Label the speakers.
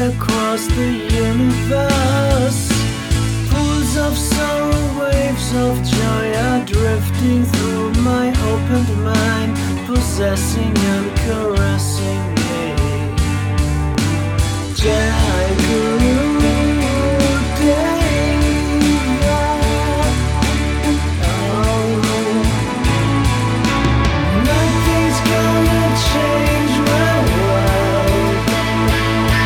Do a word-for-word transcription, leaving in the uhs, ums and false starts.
Speaker 1: across the universe. Pools of sorrow, waves of joy are drifting through my opened mind, possessing and caressing